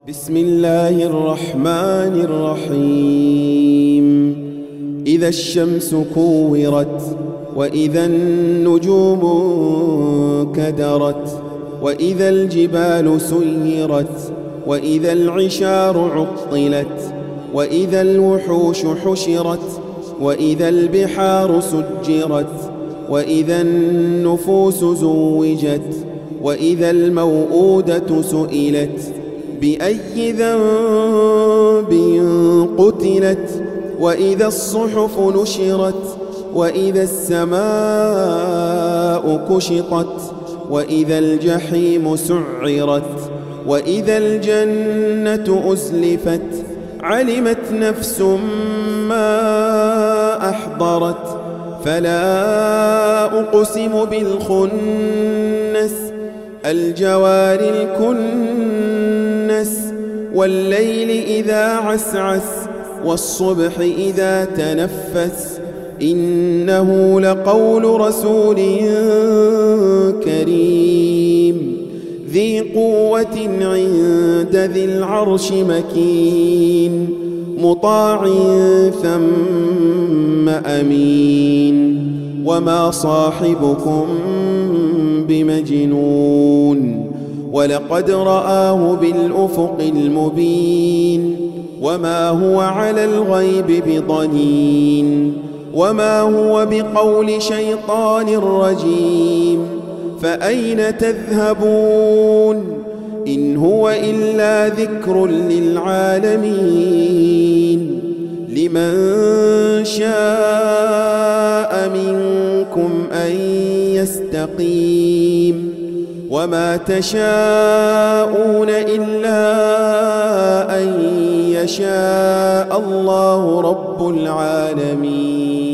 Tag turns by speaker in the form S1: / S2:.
S1: بسم الله الرحمن الرحيم. إذا الشمس كورت وإذا النجوم كدرت وإذا الجبال سيرت وإذا العشار عطلت وإذا الوحوش حشرت وإذا البحار سجرت وإذا النفوس زوجت وإذا الموءودة سئلت بأي ذنب قتلت وإذا الصحف نشرت وإذا السماء كشطت وإذا الجحيم سعرت وإذا الجنة أزلفت علمت نفس ما أحضرت فلا أقسم بالخنس الجوار الكنس والليل إذا عسعس والصبح إذا تنفس إنه لقول رسول كريم ذي قوة عند ذي العرش مكين مطاع ثم أمين وما صاحبكم بمجنون ولقد رآه بالأفق المبين وما هو على الغيب بضنين وما هو بقول شيطان رجيم فأين تذهبون إن هو إلا ذكر للعالمين لمن شاء منكم أن يستقيم وما تشاءون إلا أن يشاء الله رب العالمين.